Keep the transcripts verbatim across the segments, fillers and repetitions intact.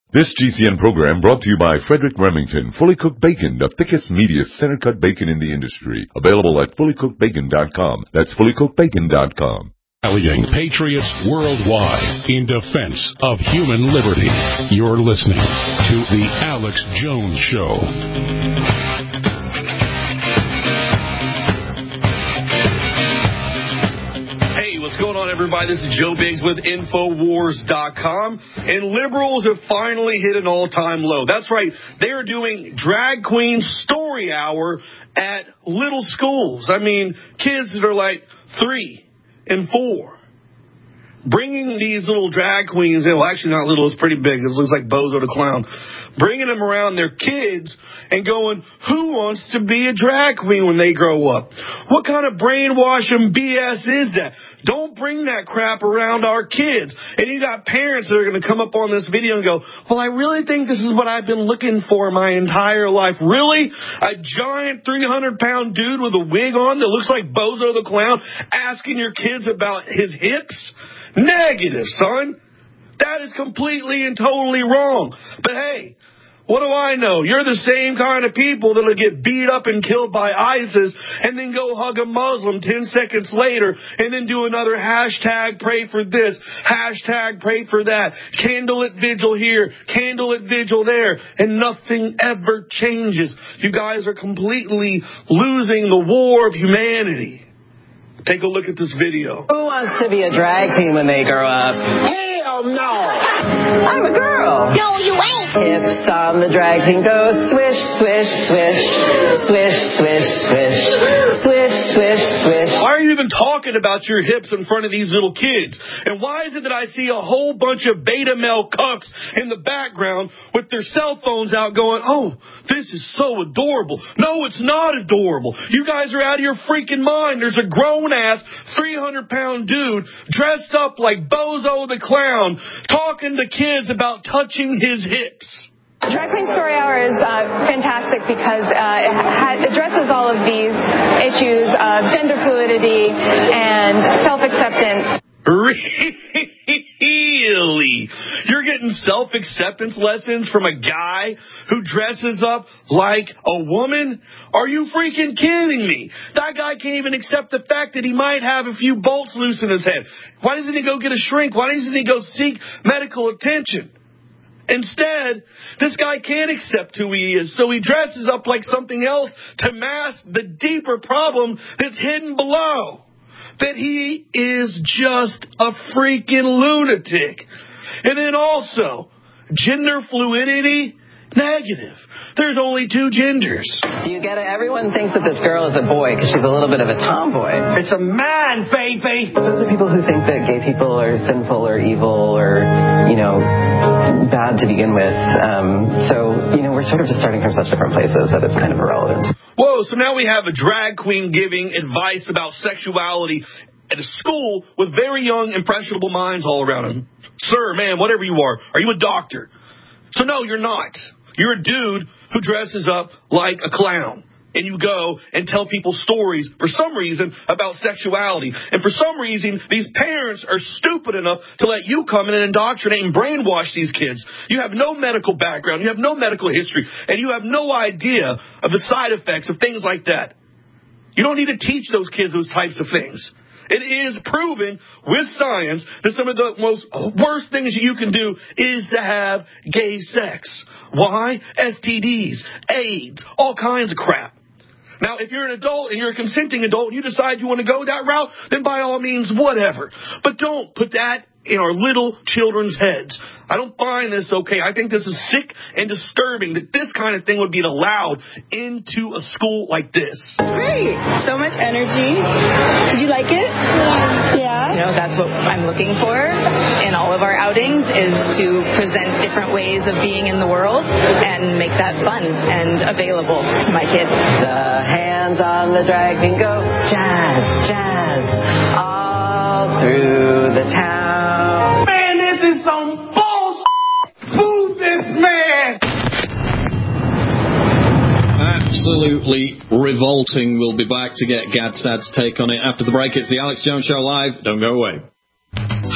This G C N program brought to you by Frederick Remington. Fully Cooked Bacon, the thickest, meatiest, center-cut bacon in the industry. Available at fully cooked bacon dot com. That's fully cooked bacon dot com. Rallying patriots worldwide in defense of human liberty. You're listening to The Alex Jones Show. What's going on, everybody? This is Joe Biggs with Infowars dot com, and liberals have finally hit an all-time low. That's right. They're doing drag queen story hour at little schools. I mean, kids that are like three and four. Bringing these little drag queens in, well, actually not little, it's pretty big. It looks like Bozo the Clown. Bringing them around their kids and going, who wants to be a drag queen when they grow up? What kind of brainwashing B S is that? Don't bring that crap around our kids. And you got parents that are going to come up on this video and go, well, I really think this is what I've been looking for my entire life. Really? A giant three hundred pound dude with a wig on that looks like Bozo the Clown asking your kids about his hips? Negative, son. That is completely and totally wrong. But hey, what do I know? You're the same kind of people that'll get beat up and killed by ISIS and then go hug a Muslim ten seconds later and then do another hashtag pray for this, hashtag pray for that, candlelit vigil here, candlelit vigil there, and nothing ever changes. You guys are completely losing the war of humanity. Take a look at this video. Who wants to be a drag queen when they grow up? Hell no! I'm a girl. No, you ain't. Hips on the drag queen go swish, swish, swish, swish, swish, swish, swish, swish, swish. Why are you even talking about your hips in front of these little kids? And why is it that I see a whole bunch of beta male cucks in the background with their cell phones out going, oh, this is so adorable. No, it's not adorable. You guys are out of your freaking mind. There's a grown ass three hundred pound dude dressed up like Bozo the Clown talking to kids about touching his hips. Drag Queen Story Hour is uh, fantastic because uh, it ha- addresses all of these issues of gender fluidity and self-acceptance. Really? You're getting self-acceptance lessons from a guy who dresses up like a woman? Are you freaking kidding me? That guy can't even accept the fact that he might have a few bolts loose in his head. Why doesn't he go get a shrink? Why doesn't he go seek medical attention? Instead, this guy can't accept who he is, so he dresses up like something else to mask the deeper problem that's hidden below. That he is just a freaking lunatic. And then also, gender fluidity, negative. There's only two genders. Do you get it? Everyone thinks that this girl is a boy because she's a little bit of a tomboy. It's a man, baby. Those are people who think that gay people are sinful or evil or, you know, bad to begin with. Um, so, you know, we're sort of just starting from such different places that it's kind of irrelevant. Whoa, so now we have a drag queen giving advice about sexuality at a school with very young, impressionable minds all around them. Sir, man, whatever you are, are you a doctor? So no, you're not. You're a dude who dresses up like a clown. And you go and tell people stories, for some reason, about sexuality. And for some reason, these parents are stupid enough to let you come in and indoctrinate and brainwash these kids. You have no medical background. You have no medical history. And you have no idea of the side effects of things like that. You don't need to teach those kids those types of things. It is proven with science that some of the most worst things you can do is to have gay sex. Why? S T Ds, AIDS, all kinds of crap. Now, if you're an adult and you're a consenting adult and you decide you want to go that route, then by all means, whatever. But don't put that in our little children's heads. I don't find this okay. I think this is sick and disturbing that this kind of thing would be allowed into a school like this. Great. So much energy. Did you like it? Yeah. You know, that's what I'm looking for in all of our outings is to present different ways of being in the world and make that fun and available to my kids. The hands on the drag queen go jazz, jazz, all through the town. Man, this is some bullshit. Boo this man. Absolutely revolting. We'll be back to get Gad Sad's take on it after the break. It's the Alex Jones Show live. Don't go away.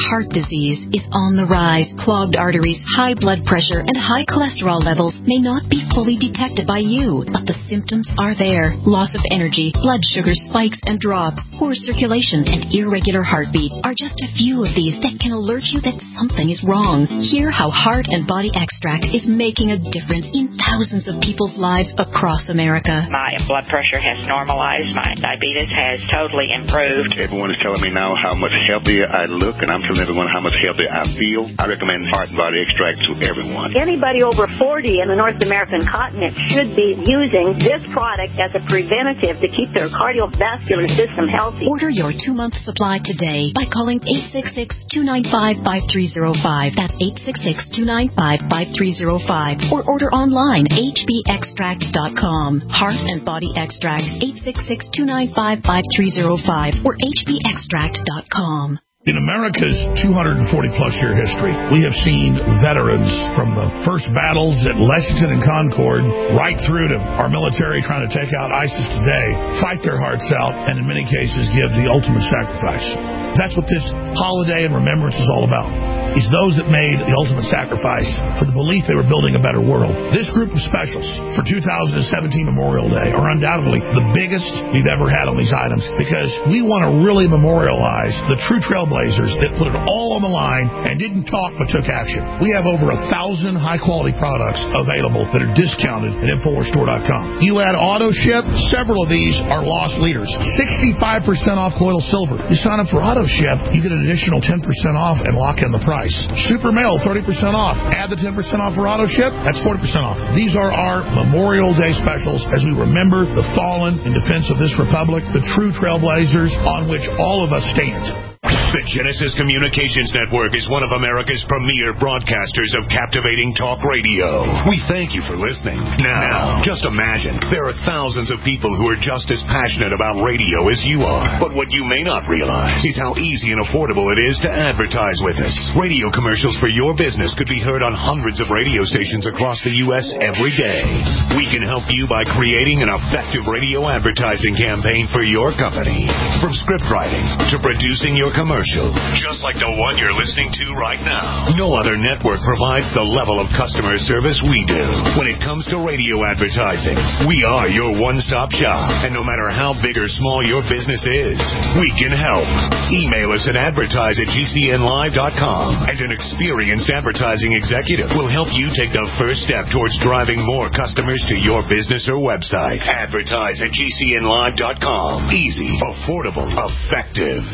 heart disease is on the rise. Clogged arteries, high blood pressure, and high cholesterol levels may not be fully detected by you, but the symptoms are there. Loss of energy, blood sugar spikes and drops, poor circulation, and irregular heartbeat are just a few of these that can alert you that something is wrong. Hear how Heart and Body Extract is making a difference in thousands of people's lives across America. My blood pressure has normalized. My diabetes has totally improved. Everyone is telling me now how much healthier I look, and I'm telling everyone how much healthier I feel. I recommend Heart and Body Extract to everyone. Anybody over forty in the North American continent should be using this product as a preventative to keep their cardiovascular system healthy. Order your two-month supply today by calling eight six six, two nine five, five three zero five. That's eight six six, two nine five, five three zero five. Or order online, h b extract dot com. Heart and Body Extract, eight six six, two nine five, five three zero five or h b extract dot com. In America's two hundred forty plus year history, we have seen veterans from the first battles at Lexington and Concord right through to our military trying to take out ISIS today, fight their hearts out, and in many cases give the ultimate sacrifice. That's what this holiday and remembrance is all about. It's those that made the ultimate sacrifice for the belief they were building a better world. This group of specials for two thousand seventeen Memorial Day are undoubtedly the biggest we've ever had on these items because we want to really memorialize the true trailblazers that put it all on the line and didn't talk but took action. We have over a thousand high-quality products available that are discounted at Infowars Store dot com. You add auto ship, several of these are loss leaders. sixty-five percent off colloidal silver. You sign up for auto ship, you get an additional ten percent off and lock in the price. Super Mail, thirty percent off. Add the ten percent off for auto ship, that's forty percent off. These are our Memorial Day specials as we remember the fallen in defense of this republic, the true trailblazers on which all of us stand. The Genesis Communications Network is one of America's premier broadcasters of captivating talk radio. We thank you for listening. Now, just imagine, there are thousands of people who are just as passionate about radio as you are. But what you may not realize is how easy and affordable it is to advertise with us. Radio commercials for your business could be heard on hundreds of radio stations across the U S every day. We can help you by creating an effective radio advertising campaign for your company. From script writing to producing your commercial, just like the one you're listening to right now. No other network provides the level of customer service we do. When it comes to radio advertising, we are your one-stop shop. And no matter how big or small your business is, we can help. Email us at advertise at g c n live dot com, and an experienced advertising executive will help you take the first step towards driving more customers to your business or website. Advertise at g c n live dot com. Easy, affordable, effective.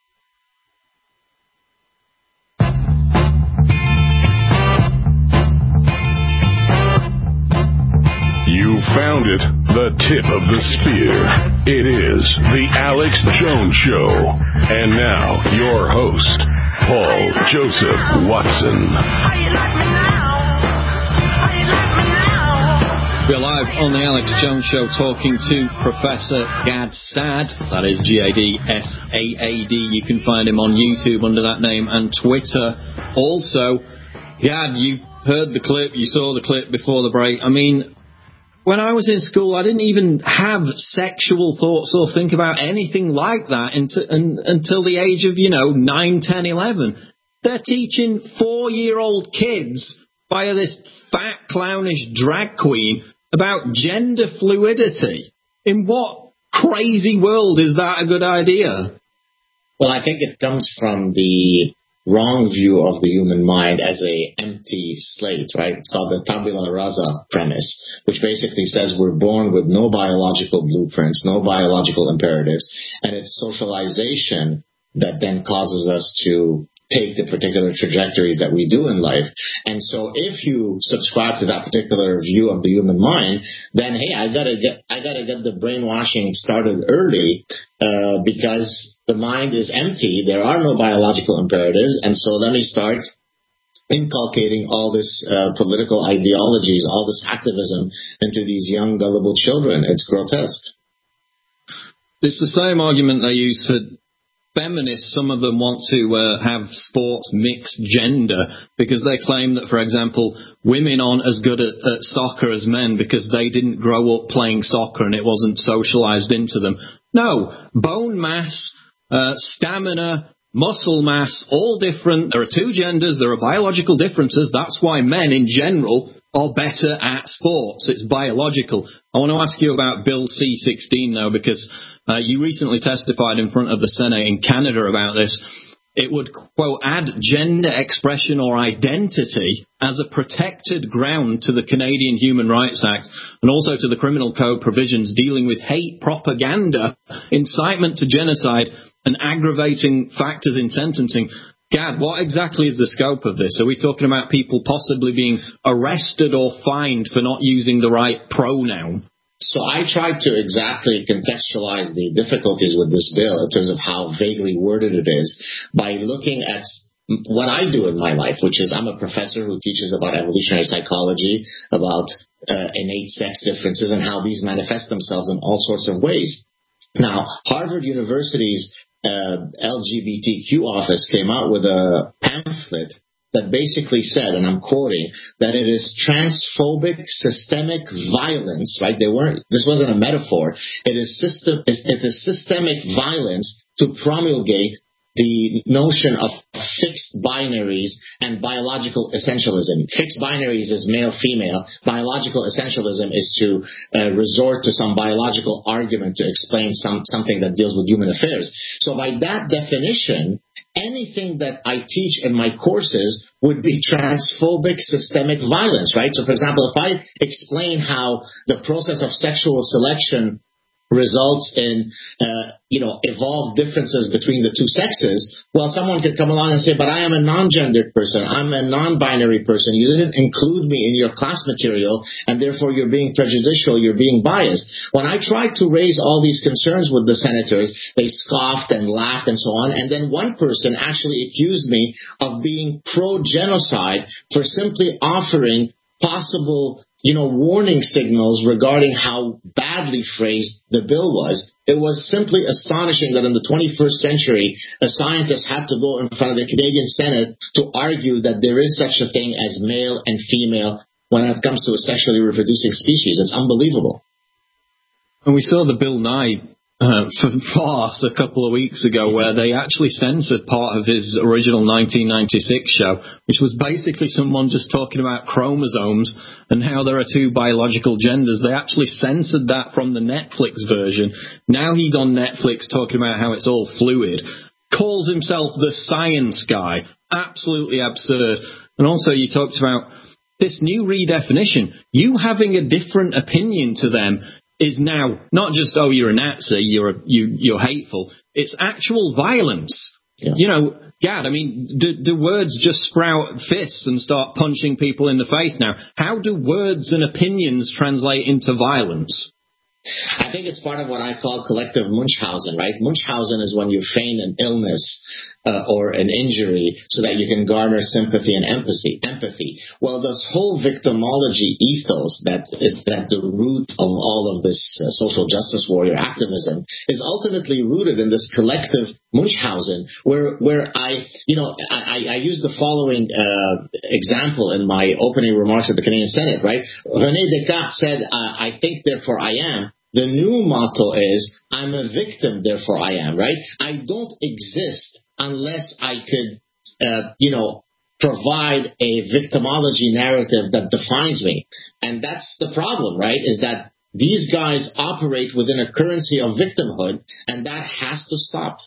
You found it, the tip of the spear. It is the Alex Jones Show. And now, your host, Paul Joseph Watson. We're live on the Alex Jones Show talking to Professor Gad Saad. That is G A D S A A D. You can find him on YouTube under that name and Twitter. Also, Gad, you heard the clip, you saw the clip before the break. I mean, when I was in school, I didn't even have sexual thoughts or think about anything like that until, until the age of, you know, nine, ten, eleven. They're teaching four-year-old kids via this fat, clownish drag queen about gender fluidity. In what crazy world is that a good idea? Well, I think it comes from the wrong view of the human mind as a empty slate, right? It's called the tabula rasa premise, which basically says we're born with no biological blueprints, no biological imperatives, and it's socialization that then causes us to take the particular trajectories that we do in life. And so if you subscribe to that particular view of the human mind, then hey, I gotta get I gotta get the brainwashing started early, uh, because the mind is empty. There are no biological imperatives, and so let me start inculcating all this uh, political ideologies, all this activism into these young, gullible children. It's grotesque. It's the same argument they use for feminists. Some of them want to uh, have sports mixed gender because they claim that, for example, women aren't as good at, at soccer as men because they didn't grow up playing soccer and it wasn't socialized into them. No, bone mass, Uh, stamina, muscle mass, all different. There are two genders, there are biological differences. That's why men in general are better at sports. It's biological. I want to ask you about Bill C sixteen now, because uh, you recently testified in front of the Senate in Canada about this. It would, quote, add gender expression or identity as a protected ground to the Canadian Human Rights Act and also to the Criminal Code provisions dealing with hate propaganda, incitement to genocide, and aggravating factors in sentencing. Gad, what exactly is the scope of this? Are we talking about people possibly being arrested or fined for not using the right pronoun? So I tried to exactly contextualize the difficulties with this bill in terms of how vaguely worded it is by looking at what I do in my life, which is I'm a professor who teaches about evolutionary psychology, about uh, innate sex differences and how these manifest themselves in all sorts of ways. Now, Harvard University's uh, L G B T Q office came out with a pamphlet that basically said, and I'm quoting, that it is transphobic systemic violence, right? They weren't, this wasn't a metaphor. It is system, it is systemic violence to promulgate the notion of fixed binaries and biological essentialism. Fixed binaries is male-female. Biological essentialism is to uh, resort to some biological argument to explain some something that deals with human affairs. So by that definition, anything that I teach in my courses would be transphobic systemic violence, right? So, for example, if I explain how the process of sexual selection results in, uh, you know, evolved differences between the two sexes, well, someone could come along and say, but I am a non-gendered person. I'm a non-binary person. You didn't include me in your class material, and therefore you're being prejudicial, you're being biased. When I tried to raise all these concerns with the senators, they scoffed and laughed and so on, and then one person actually accused me of being pro-genocide for simply offering possible, you know, warning signals regarding how badly phrased the bill was. It was simply astonishing that in the twenty-first century, a scientist had to go in front of the Canadian Senate to argue that there is such a thing as male and female when it comes to a sexually reproducing species. It's unbelievable. And we saw the Bill Nye Uh, farce a couple of weeks ago where they actually censored part of his original nineteen ninety-six show, which was basically someone just talking about chromosomes and how there are two biological genders. They actually censored that from the Netflix version. Now he's on Netflix talking about how it's all fluid. Calls himself the science guy. Absolutely absurd. And also you talked about this new redefinition. You having a different opinion to them is now not just, oh, you're a Nazi, you're a, you, you're hateful. It's actual violence. Yeah. You know, Gad, I mean, do, do words just sprout fists and start punching people in the face now? How do words and opinions translate into violence? I think it's part of what I call collective Munchausen, right? Munchausen is when you feign an illness uh, or an injury so that you can garner sympathy and empathy. Empathy. Well, this whole victimology ethos that is at the root of all of this uh, social justice warrior activism is ultimately rooted in this collective Munchausen, where where I, you know, I, I use the following uh, example in my opening remarks at the Canadian Senate, right? René Descartes said, uh, I think, therefore I am. The new motto is, I'm a victim, therefore I am, right? I don't exist unless I could, uh, you know, provide a victimology narrative that defines me. And that's the problem, right, is that these guys operate within a currency of victimhood, and that has to stop.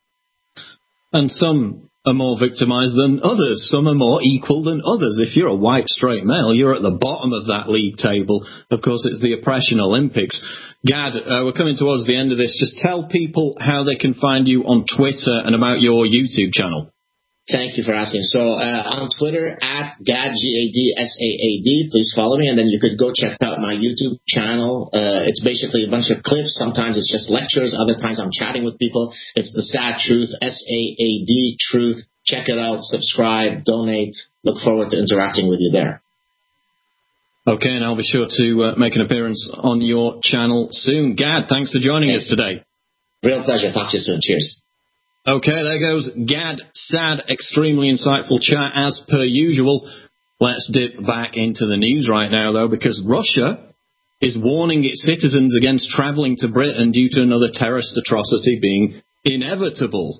And some are more victimized than others. Some are more equal than others. If you're a white straight male, you're at the bottom of that league table. Of course, it's the oppression Olympics. Gad, uh, we're coming towards the end of this. Just tell people how they can find you on Twitter and about your YouTube channel. Thank you for asking. So uh, on Twitter, at Gad, G A D S A A D, please follow me, and then you could go check out my YouTube channel. Uh, it's basically a bunch of clips. Sometimes it's just lectures. Other times I'm chatting with people. It's The Sad Truth, S A A D, Truth. Check it out, subscribe, donate. Look forward to interacting with you there. Okay, and I'll be sure to uh, make an appearance on your channel soon. Gad, thanks for joining Thanks. us today. Real pleasure. Talk to you soon. Cheers. Okay, there goes Gad Saad. Extremely insightful chat as per usual. Let's dip back into the news right now, though, because Russia is warning its citizens against travelling to Britain due to another terrorist atrocity being inevitable.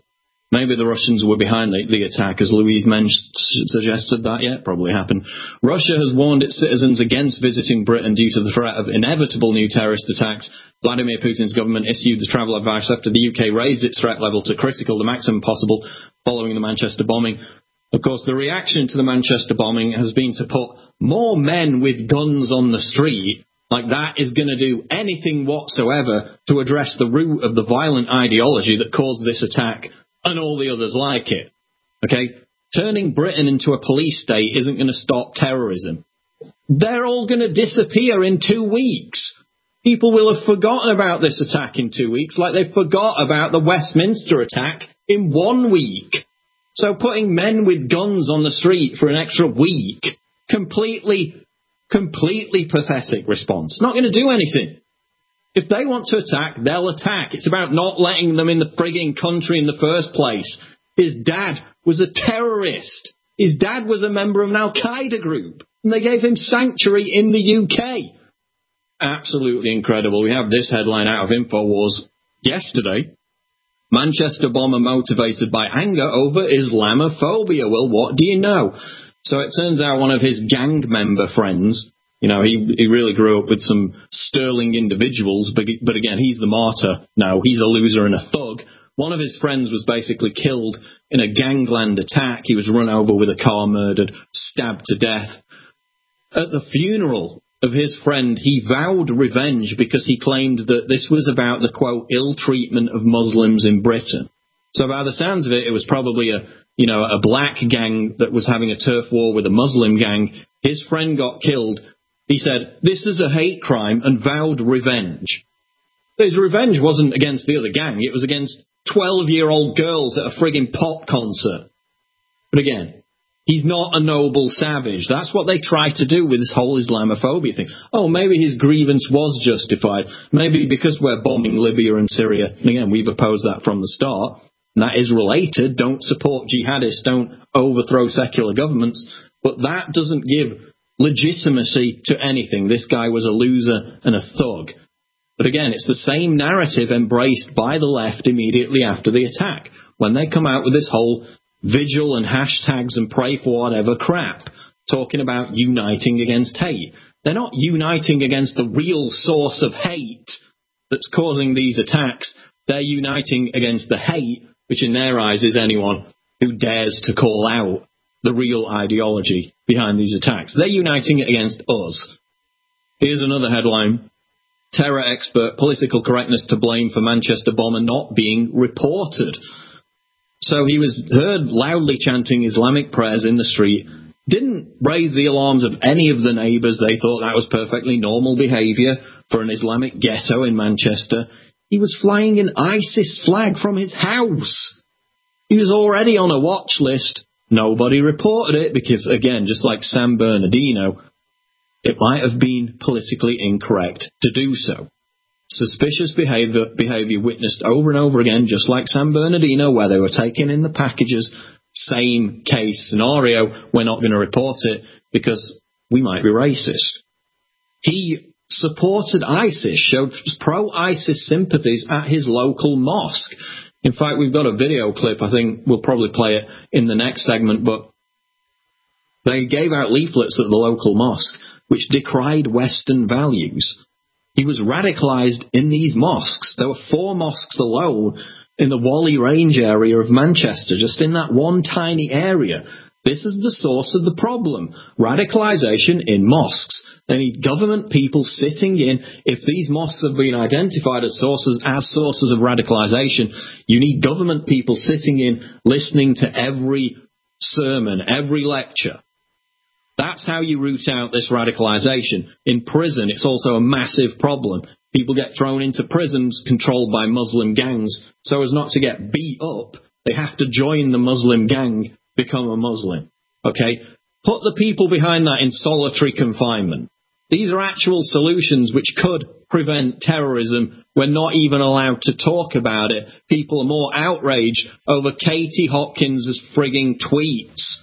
Maybe the Russians were behind the, the attack, as Louise Mensch suggested that yet. Probably happened. Russia has warned its citizens against visiting Britain due to the threat of inevitable new terrorist attacks. Vladimir Putin's government issued the travel advice after the U K raised its threat level to critical, the maximum possible, following the Manchester bombing. Of course, the reaction to the Manchester bombing has been to put more men with guns on the street, like that is going to do anything whatsoever to address the root of the violent ideology that caused this attack and all the others like it. Okay? Turning Britain into a police state isn't going to stop terrorism. They're all going to disappear in two weeks. People will have forgotten about this attack in two weeks, like they forgot about the Westminster attack in one week. So putting men with guns on the street for an extra week, completely, completely pathetic response. Not going to do anything. If they want to attack, they'll attack. It's about not letting them in the frigging country in the first place. His dad was a terrorist. His dad was a member of an Al-Qaeda group. And they gave him sanctuary in the U K. Absolutely incredible. We have this headline out of InfoWars yesterday. Manchester bomber motivated by anger over Islamophobia. Well, what do you know? So it turns out one of his gang member friends, you know, he he really grew up with some sterling individuals, but, but again, he's the martyr now. He's a loser and a thug. One of his friends was basically killed in a gangland attack. He was run over with a car, murdered, stabbed to death. At the funeral of his friend, he vowed revenge because he claimed that this was about the, quote, ill treatment of Muslims in Britain. So by the sounds of it, it was probably a, you know, a black gang that was having a turf war with a Muslim gang. His friend got killed. He said, this is a hate crime, and vowed revenge. His revenge wasn't against the other gang. It was against twelve-year-old girls at a frigging pop concert. But again, he's not a noble savage. That's what they try to do with this whole Islamophobia thing. Oh, maybe his grievance was justified. Maybe because we're bombing Libya and Syria. And again, we've opposed that from the start. And that is related. Don't support jihadists. Don't overthrow secular governments. But that doesn't give legitimacy to anything. This guy was a loser and a thug. But again, it's the same narrative embraced by the left immediately after the attack, when they come out with this whole vigil and hashtags and pray for whatever crap, talking about uniting against hate. They're not uniting against the real source of hate that's causing these attacks. They're uniting against the hate, which in their eyes is anyone who dares to call out the real ideology behind these attacks. They're uniting against us. Here's another headline. Terror expert, political correctness to blame for Manchester bomber not being reported. So he was heard loudly chanting Islamic prayers in the street, didn't raise the alarms of any of the neighbours. They thought that was perfectly normal behaviour for an Islamic ghetto in Manchester. He was flying an ISIS flag from his house. He was already on a watch list. Nobody reported it because, again, just like San Bernardino, it might have been politically incorrect to do so. Suspicious behaviour, behaviour witnessed over and over again, just like San Bernardino, where they were taking in the packages. Same case scenario. We're not going to report it because we might be racist. He supported ISIS, showed pro-ISIS sympathies at his local mosque. In fact, we've got a video clip. I think we'll probably play it in the next segment, but they gave out leaflets at the local mosque which decried Western values. He was radicalised in these mosques. There were four mosques alone in the Whalley Range area of Manchester, just in that one tiny area. This is the source of the problem. Radicalisation in mosques. They need government people sitting in. If these mosques have been identified as sources, as sources of radicalisation, you need government people sitting in, listening to every sermon, every lecture. That's how you root out this radicalisation. In prison, it's also a massive problem. People get thrown into prisons controlled by Muslim gangs. So as not to get beat up, they have to join the Muslim gang, become a Muslim. Okay? Put the people behind that in solitary confinement. These are actual solutions which could prevent terrorism. We're not even allowed to talk about it. People are more outraged over Katie Hopkins' frigging tweets.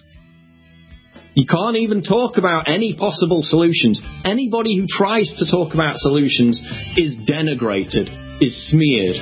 You can't even talk about any possible solutions. Anybody who tries to talk about solutions is denigrated, is smeared.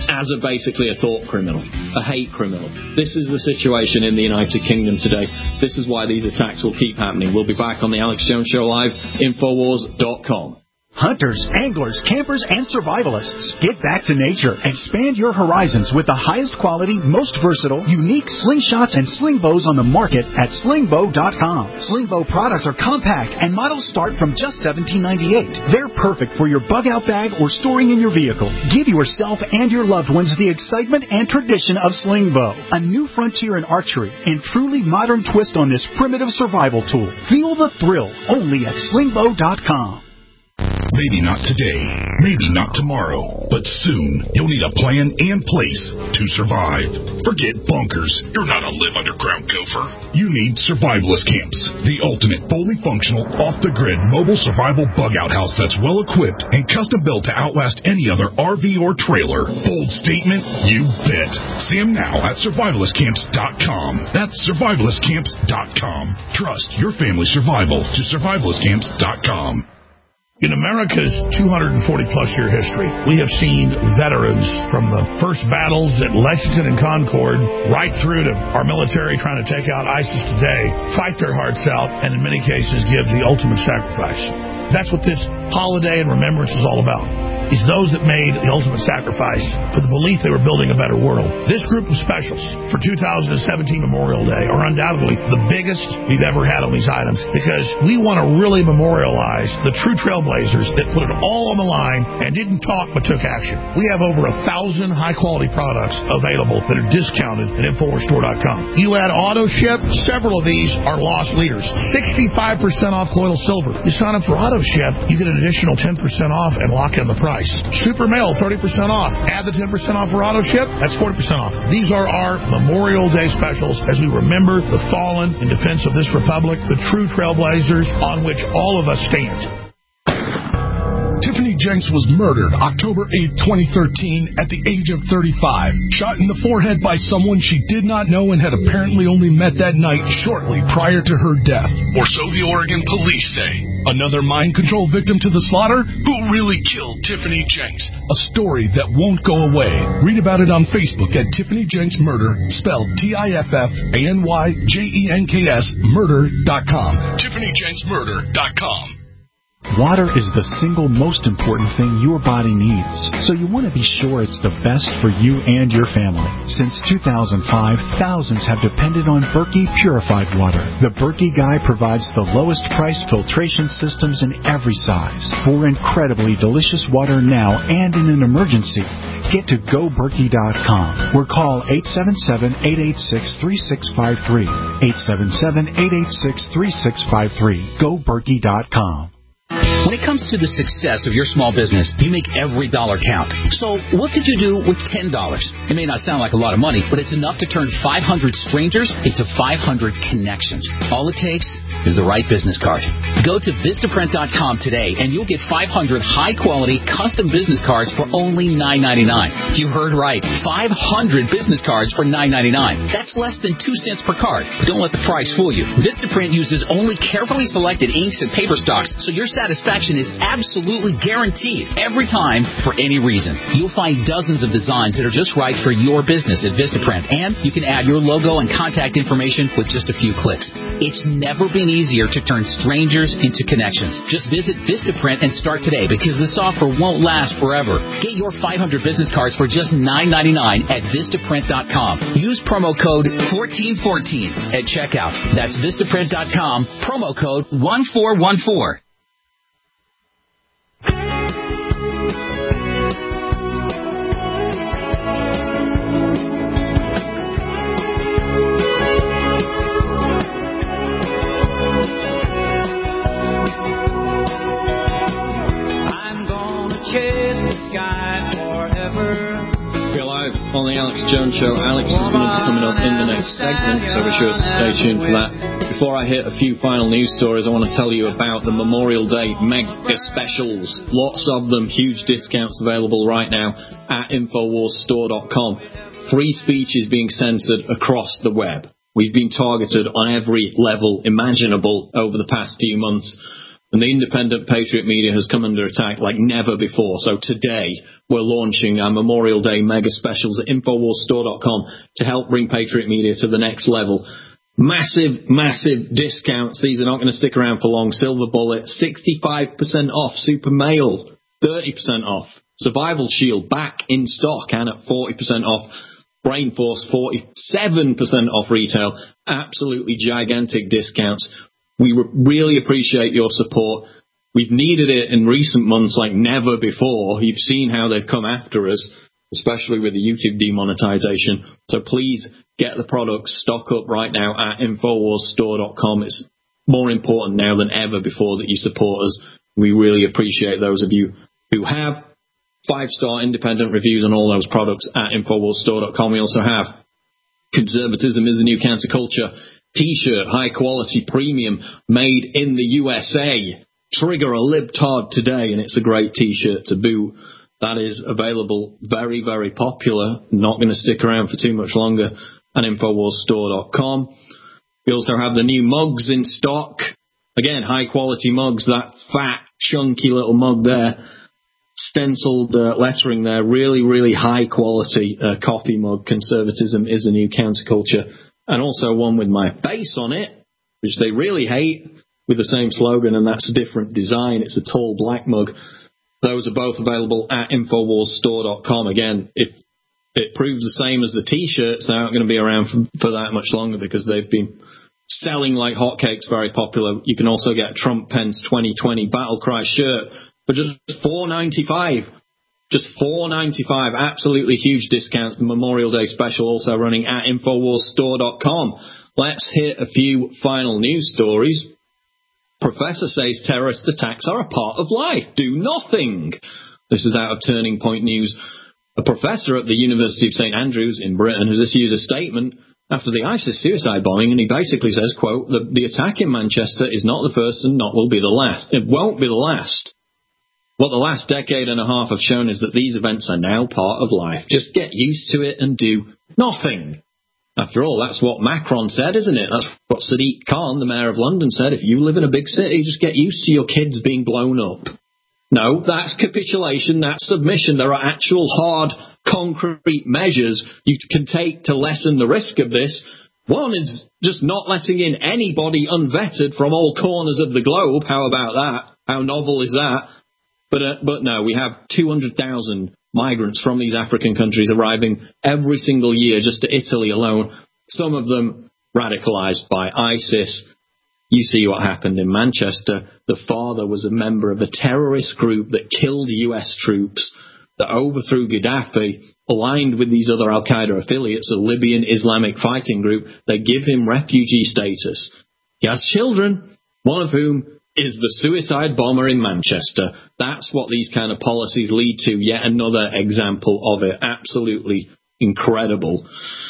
as a basically a thought criminal, a hate criminal. This is the situation in the United Kingdom today. This is why these attacks will keep happening. We'll be back on the Alex Jones Show Live, Infowars dot com. Hunters, anglers, campers, and survivalists. Get back to nature. Expand your horizons with the highest quality, most versatile, unique slingshots and sling bows on the market at sling bow dot com. Sling bow products are compact and models start from just seventeen ninety-eight. They're perfect for your bug out bag or storing in your vehicle. Give yourself and your loved ones the excitement and tradition of sling bow. A new frontier in archery and truly modern twist on this primitive survival tool. Feel the thrill only at sling bow dot com. Maybe not today, maybe not tomorrow, but soon you'll need a plan and place to survive. Forget bunkers. You're not a live underground gopher. You need survivalist camps, the ultimate fully functional, off-the-grid mobile survival bug-out house that's well-equipped and custom-built to outlast any other R V or trailer. Bold statement? You bet. See them now at survivalist camps dot com. That's survivalist camps dot com. Trust your family's survival to survivalist camps dot com. In America's two hundred forty plus year history, we have seen veterans from the first battles at Lexington and Concord right through to our military trying to take out ISIS today, fight their hearts out, and in many cases give the ultimate sacrifice. That's what this holiday and remembrance is all about. Is those that made the ultimate sacrifice for the belief they were building a better world. This group of specials for two thousand seventeen Memorial Day are undoubtedly the biggest we've ever had on these items because we want to really memorialize the true trailblazers that put it all on the line and didn't talk but took action. We have over a thousand high-quality products available that are discounted at Infowars Store dot com. You add auto ship, several of these are loss leaders. sixty-five percent off colloidal silver. You sign up for auto ship, you get an additional ten percent off and lock in the price. Super Mail, thirty percent off. Add the ten percent off for auto ship, that's forty percent off. These are our Memorial Day specials as we remember the fallen in defense of this republic, the true trailblazers on which all of us stand. Tiffany Jenks was murdered October eighth, twenty thirteen, at the age of thirty-five. Shot in the forehead by someone she did not know and had apparently only met that night shortly prior to her death. Or so the Oregon police say. Another mind control victim to the slaughter? Who really killed Tiffany Jenks? A story that won't go away. Read about it on Facebook at Tiffany Jenks Murder, spelled T I F F A N Y J E N K S, murder dot com. Tiffany Jenks Murder dot com. Water is the single most important thing your body needs, so you want to be sure it's the best for you and your family. Since two thousand five, thousands have depended on Berkey purified water. The Berkey Guy provides the lowest priced filtration systems in every size for incredibly delicious water now and in an emergency. Get to go berkey dot com or call eight seven seven, eight eight six, three six five three. eight seven seven, eight eight six, three six five three. go berkey dot com. When it comes to the success of your small business, you make every dollar count. So what could you do with ten dollars? It may not sound like a lot of money, but it's enough to turn five hundred strangers into five hundred connections. All it takes is the right business card. Go to Vistaprint dot com today, and you'll get five hundred high-quality custom business cards for only nine ninety-nine. You heard right. five hundred business cards for nine ninety-nine. That's less than two cents per card. But don't let the price fool you. Vistaprint uses only carefully selected inks and paper stocks, so your satisfaction is absolutely guaranteed every time for any reason. You'll find dozens of designs that are just right for your business at Vistaprint, and you can add your logo and contact information with just a few clicks. It's never been easier to turn strangers into connections. Just visit Vistaprint and start today because this offer won't last forever. Get your five hundred business cards for just nine ninety-nine at Vistaprint dot com. Use promo code fourteen fourteen at checkout. That's Vistaprint dot com, promo code one four one four. On the Alex Jones Show. Alex is going to be coming up in the next segment, so be sure to stay tuned for that. Before I hit a few final news stories, I want to tell you about the Memorial Day mega specials. Lots of them, huge discounts available right now at Infowars Store dot com. Free speech is being censored across the web. We've been targeted on every level imaginable over the past few months. And the independent Patriot media has come under attack like never before. So today, we're launching our Memorial Day mega specials at Infowars Store dot com to help bring Patriot media to the next level. Massive, massive discounts. These are not going to stick around for long. Silver Bullet, sixty-five percent off. Super Male, thirty percent off. Survival Shield, back in stock and at forty percent off. Brain Force, forty-seven percent off retail. Absolutely gigantic discounts. We re- really appreciate your support. We've needed it in recent months like never before. You've seen how they've come after us, especially with the YouTube demonetization. So please get the products, stock up right now at Infowars Store dot com. It's more important now than ever before that you support us. We really appreciate those of you who have. Five-star independent reviews on all those products at Infowars Store dot com. We also have Conservatism is the New Counterculture T-shirt, high-quality premium, made in the U S A. Trigger a libtard today, and it's a great T-shirt to boot. That is available, very, very popular. Not going to stick around for too much longer at Infowars Store dot com. We also have the new mugs in stock. Again, high-quality mugs, that fat, chunky little mug there. Stenciled uh, lettering there, really, really high-quality uh, coffee mug. Conservatism is a New Counterculture. And also one with my face on it, which they really hate, with the same slogan, and that's a different design. It's a tall black mug. Those are both available at Infowars Store dot com. Again, if it proves the same as the T-shirts, they aren't going to be around for, for that much longer because they've been selling like hotcakes, very popular. You can also get a Trump Pence twenty twenty Battle Cry shirt for just four ninety-five. Just four ninety-five. Absolutely huge discounts. The Memorial Day special also running at Infowars Store dot com. Let's hit a few final news stories. Professor says terrorist attacks are a part of life. Do nothing. This is out of Turning Point News. A professor at the University of Saint Andrews in Britain has issued a statement after the ISIS suicide bombing, and he basically says, quote, the, the attack in Manchester is not the first and not will be the last. It won't be the last. What the last decade and a half have shown is that these events are now part of life. Just get used to it and do nothing. After all, that's what Macron said, isn't it? That's what Sadiq Khan, the mayor of London, said. If you live in a big city, just get used to your kids being blown up. No, that's capitulation, that's submission. There are actual hard, concrete measures you can take to lessen the risk of this. One is just not letting in anybody unvetted from all corners of the globe. How about that? How novel is that? But uh, but no, we have two hundred thousand migrants from these African countries arriving every single year just to Italy alone, some of them radicalized by ISIS. You see what happened in Manchester. The father was a member of a terrorist group that killed U S troops, that overthrew Gaddafi, aligned with these other Al-Qaeda affiliates, a Libyan Islamic fighting group. They give him refugee status. He has children, one of whom is the suicide bomber in Manchester. That's what these kind of policies lead to. Yet another example of it. Absolutely incredible.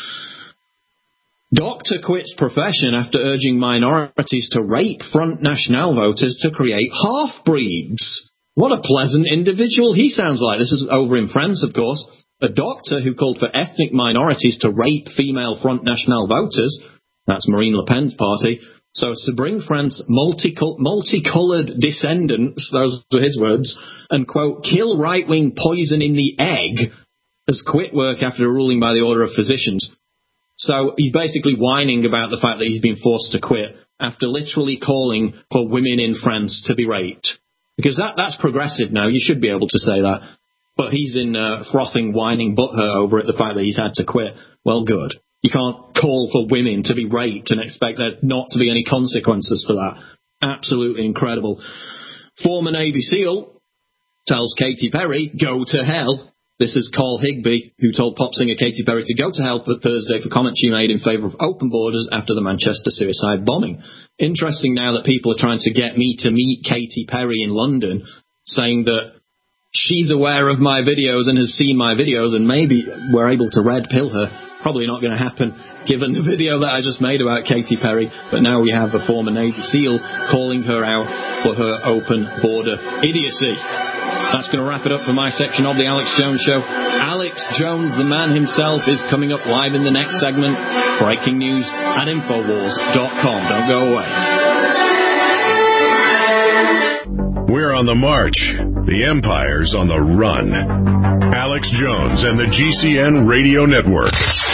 Doctor quits profession after urging minorities to rape Front National voters to create half-breeds. What a pleasant individual he sounds like. This is over in France, of course. A doctor who called for ethnic minorities to rape female Front National voters, that's Marine Le Pen's party, so as to bring France multicol- multicoloured descendants, those were his words, and, quote, kill right-wing poison in the egg, has quit work after a ruling by the Order of Physicians. So he's basically whining about the fact that he's been forced to quit after literally calling for women in France to be raped. Because that that's progressive now. You should be able to say that. But he's in uh, frothing, whining butthurt over it, the fact that he's had to quit. Well, good. You can't call for women to be raped and expect there not to be any consequences for that. Absolutely incredible. Former Navy SEAL tells Katy Perry, go to hell. This is Carl Higby, who told pop singer Katy Perry to go to hell for Thursday for comments she made in favour of open borders after the Manchester suicide bombing. Interesting now that people are trying to get me to meet Katy Perry in London, saying that she's aware of my videos and has seen my videos and maybe we're able to red pill her. Probably not going to happen given the video that I just made about Katy Perry, but now we have a former Navy SEAL calling her out for her open border idiocy. That's going to wrap it up for my section of the Alex Jones Show. Alex Jones, the man himself, is coming up live in the next segment. Breaking news at Infowars dot com. Don't go away. on the march. The empire's on the run. Alex Jones and the G C N Radio Network.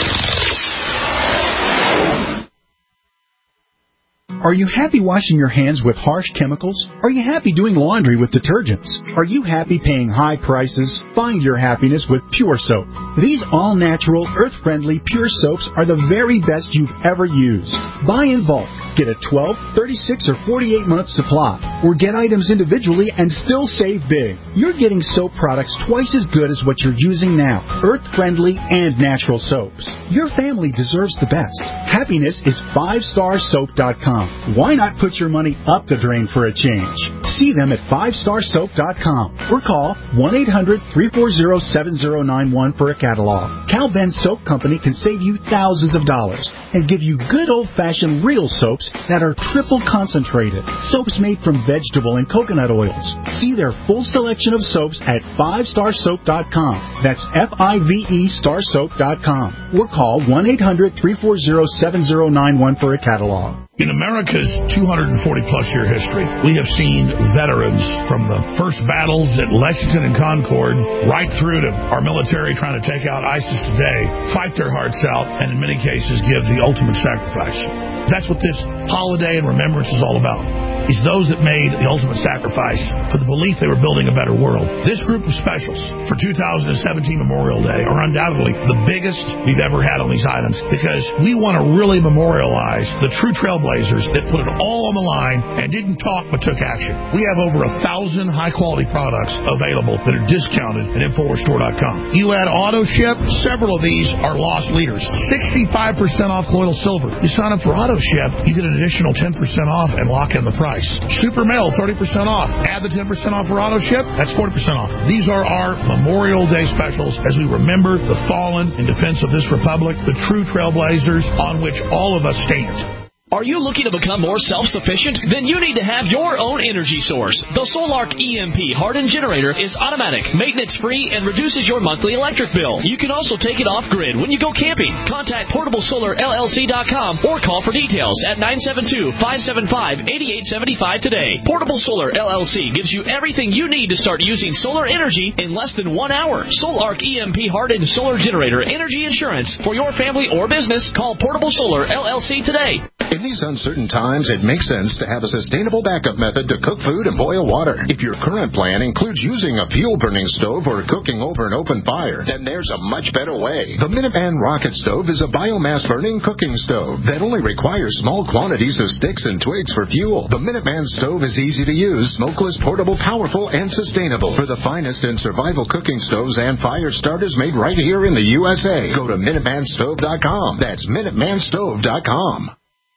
Are you happy washing your hands with harsh chemicals? Are you happy doing laundry with detergents? Are you happy paying high prices? Find your happiness with Pure Soap. These all-natural, earth-friendly Pure Soaps are the very best you've ever used. Buy in bulk. Get a twelve, thirty-six, or forty-eight month supply. Or get items individually and still save big. You're getting soap products twice as good as what you're using now. Earth-friendly and natural soaps. Your family deserves the best. Happiness is five star soap dot com. Why not put your money up the drain for a change? See them at five star soap dot com or call one eight hundred, three four zero, seven zero nine one for a catalog. Cal Ben Soap Company can save you thousands of dollars and give you good old-fashioned real soaps that are triple concentrated. Soaps made from vegetable and coconut oils. See their full selection of soaps at five star soap dot com. That's F I V E star soap dot com. Or call one eight hundred, three four zero, seven zero nine one for a catalog. In America's two hundred forty plus year history, we have seen veterans from the first battles at Lexington and Concord right through to our military trying to take out ISIS today, fight their hearts out, and in many cases give the ultimate sacrifice. That's what this holiday and remembrance is all about. It's those that made the ultimate sacrifice for the belief they were building a better world. This group of specials for two thousand seventeen Memorial Day are undoubtedly the biggest we've ever had on these items because we want to really memorialize the true trailblazers that put it all on the line and didn't talk but took action. We have over a thousand high-quality products available that are discounted at Infowars Store dot com. You add auto ship, several of these are lost leaders. sixty-five percent off colloidal silver. You sign up for auto ship, you get an additional ten percent off and lock in the price. Super Mail, thirty percent off. Add the ten percent off for auto ship, that's forty percent off. These are our Memorial Day specials as we remember the fallen in defense of this republic, the true trailblazers on which all of us stand. Are you looking to become more self-sufficient? Then you need to have your own energy source. The Solark E M P hardened generator is automatic, maintenance-free, and reduces your monthly electric bill. You can also take it off-grid when you go camping. Contact portable solar L L C dot com or call for details at nine seven two, five seven five, eight eight seven five today. Portable Solar L L C gives you everything you need to start using solar energy in less than one hour. Solark E M P hardened solar generator energy insurance for your family or business. Call Portable Solar L L C today. In these uncertain times, it makes sense to have a sustainable backup method to cook food and boil water. If your current plan includes using a fuel-burning stove or cooking over an open fire, then there's a much better way. The Minuteman Rocket Stove is a biomass-burning cooking stove that only requires small quantities of sticks and twigs for fuel. The Minuteman Stove is easy to use, smokeless, portable, powerful, and sustainable. For the finest in survival cooking stoves and fire starters made right here in the U S A, go to Minuteman Stove dot com. That's Minuteman Stove dot com.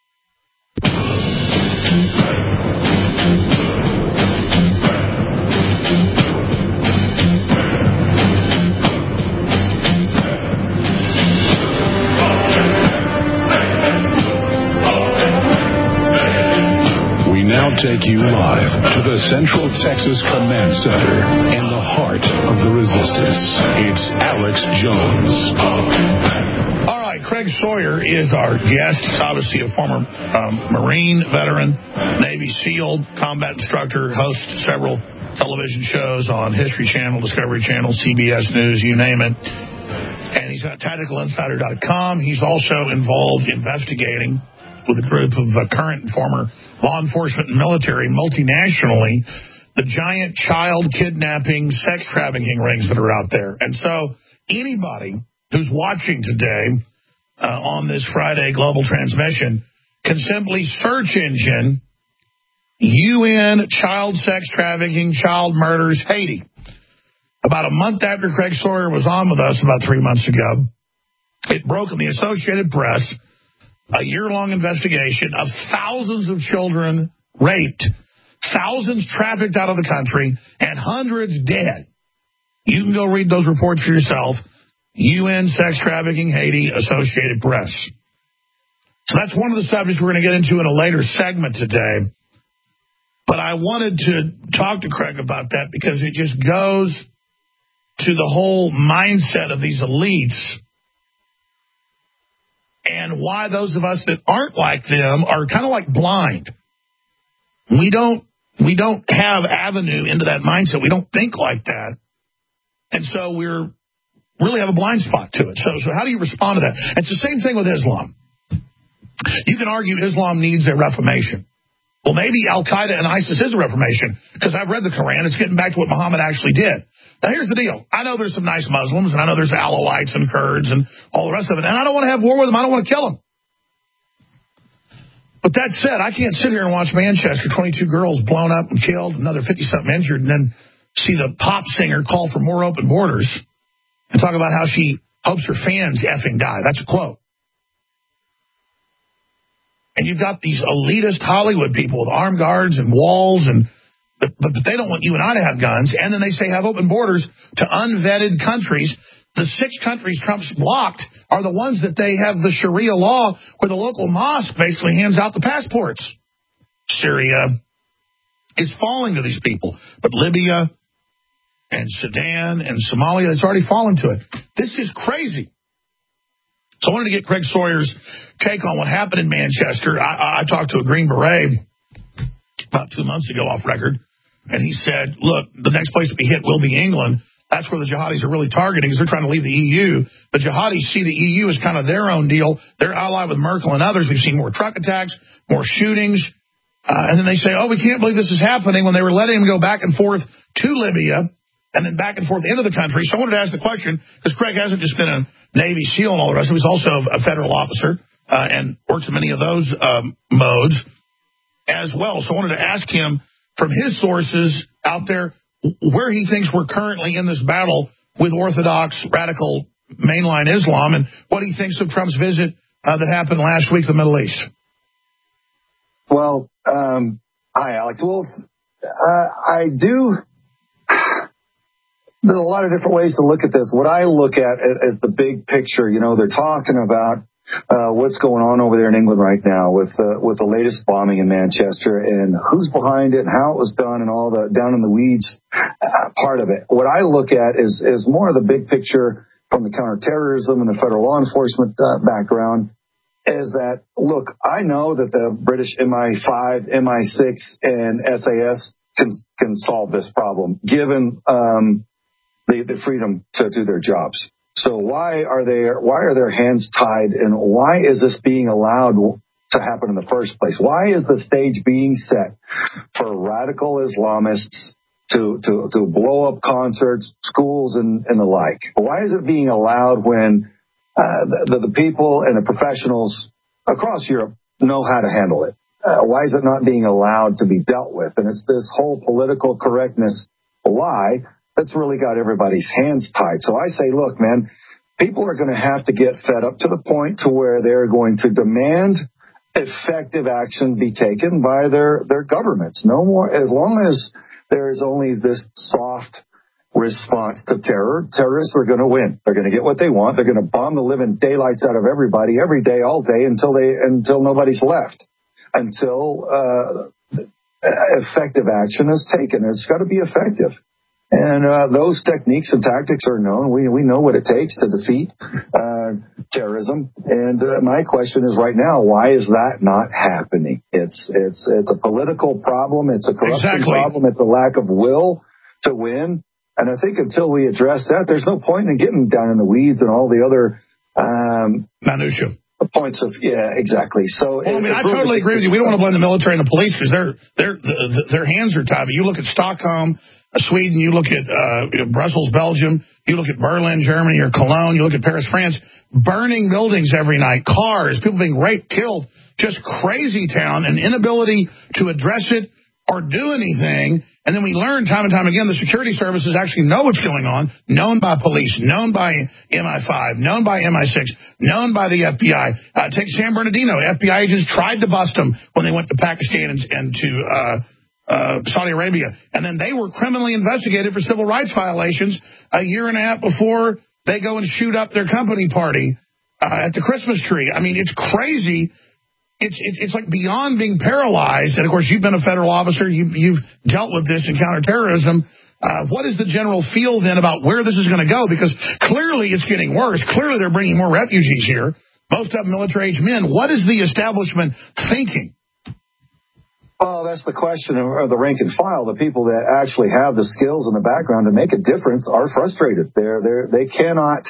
We now take you live to the Central Texas Command Center in the heart of the resistance. It's Alex Jones. All right, Craig Sawyer is our guest. He's obviously a former um, Marine veteran, Navy SEAL, combat instructor, hosts several television shows on History Channel, Discovery Channel, C B S News, you name it. And he's at tactical insider dot com. He's also involved investigating with a group of uh, current and former law enforcement and military multinationally the giant child kidnapping, sex trafficking rings that are out there. And so anybody who's watching today uh, on this Friday global transmission can simply search engine U N child sex trafficking, child murders, Haiti. About a month after Craig Sawyer was on with us about three months ago, it broke in the Associated Press, a year-long investigation of thousands of children raped, thousands trafficked out of the country, and hundreds dead. You can go read those reports for yourself. U N sex trafficking, Haiti, Associated Press. So that's one of the subjects we're going to get into in a later segment today. But I wanted to talk to Craig about that because it just goes to the whole mindset of these elites and why those of us that aren't like them are kind of like blind. We don't We don't have avenue into that mindset. We don't think like that. And so we're really have a blind spot to it. So, so how do you respond to that? It's the same thing with Islam. You can argue Islam needs a reformation. Well, maybe Al-Qaeda and ISIS is a reformation, because I've read the Quran. It's getting back to what Muhammad actually did. Now, here's the deal. I know there's some nice Muslims, and I know there's Alawites and Kurds and all the rest of it, and I don't want to have war with them. I don't want to kill them. But that said, I can't sit here and watch Manchester, twenty-two girls blown up and killed, another fifty-something injured, and then see the pop singer call for more open borders and talk about how she hopes her fans effing die. That's a quote. And you've got these elitist Hollywood people with armed guards and walls, and but, but they don't want you and I to have guns. And then they say have open borders to unvetted countries. The six countries Trump's blocked are the ones that they have the Sharia law where the local mosque basically hands out the passports. Syria is falling to these people. But Libya and Sudan and Somalia, it's already fallen to it. This is crazy. So I wanted to get Greg Sawyer's take on what happened in Manchester. I, I talked to a Green Beret about two months ago off record, and he said, look, the next place to be hit will be England. That's where the jihadis are really targeting, because they're trying to leave the E U. The jihadis see the E U as kind of their own deal. They're allied with Merkel and others. We've seen more truck attacks, more shootings. Uh, and then they say, oh, we can't believe this is happening, when they were letting them go back and forth to Libya and then back and forth into the country. So I wanted to ask the question, because Craig hasn't just been a Navy SEAL and all the rest. He was also a federal officer uh, and worked in many of those um, modes as well. So I wanted to ask him, from his sources out there, where he thinks we're currently in this battle with Orthodox, radical, mainline Islam, and what he thinks of Trump's visit uh, that happened last week in the Middle East. Well, um, hi, Alex. Well, uh, I do... There's a lot of different ways to look at this. What I look at is the big picture. You know, they're talking about uh, what's going on over there in England right now with uh, with the latest bombing in Manchester, and who's behind it, and how it was done, and all the down in the weeds uh, part of it. What I look at is is more of the big picture from the counterterrorism and the federal law enforcement uh, background. Is that, look, I know that the British M I five, M I six, and S A S can can solve this problem, given um, the, the freedom to do their jobs. So why are they why are their hands tied, and why is this being allowed to happen in the first place? Why is the stage being set for radical Islamists to to, to blow up concerts, schools, and, and the like? Why is it being allowed when uh, the, the people and the professionals across Europe know how to handle it? Uh, why is it not being allowed to be dealt with? And it's this whole political correctness lie that's really got everybody's hands tied. So I say, look, man, people are going to have to get fed up to the point to where they're going to demand effective action be taken by their, their governments. No more, as long as there is only this soft response to terror, terrorists are going to win. They're going to get what they want. They're going to bomb the living daylights out of everybody every day, all day, until they, until nobody's left, until uh, effective action is taken. It's got to be effective. And uh, those techniques and tactics are known. We we know what it takes to defeat uh, terrorism. And uh, my question is right now, why is that not happening? It's it's it's a political problem. It's a corruption exactly. problem. It's a lack of will to win. And I think until we address that, there's no point in getting down in the weeds and all the other um, minutia. Points of yeah, exactly. So well, I mean, I totally agree with you. We don't want to blame the military and the police because their their their hands are tied. But you look at Stockholm, Sweden, you look at uh, Brussels, Belgium, you look at Berlin, Germany, or Cologne, you look at Paris, France, burning buildings every night, cars, people being raped, killed, just crazy town, and inability to address it or do anything. And then we learn time and time again the security services actually know what's going on, known by police, known by M I five, known by M I six, known by the F B I. Uh, take San Bernardino. F B I agents tried to bust them when they went to Pakistan and, and to uh, uh, Saudi Arabia. And then they were criminally investigated for civil rights violations a year and a half before they go and shoot up their company party uh, at the Christmas tree. I mean, it's crazy. It's, it's it's like beyond being paralyzed. And, of course, you've been a federal officer. You, you've dealt with this in counterterrorism. Uh, what is the general feel, then, about where this is going to go? Because clearly it's getting worse. Clearly they're bringing more refugees here, most of them military-age men. What is the establishment thinking? Well, that's the question of the rank and file. The people that actually have the skills and the background to make a difference are frustrated. They're, they're, they cannot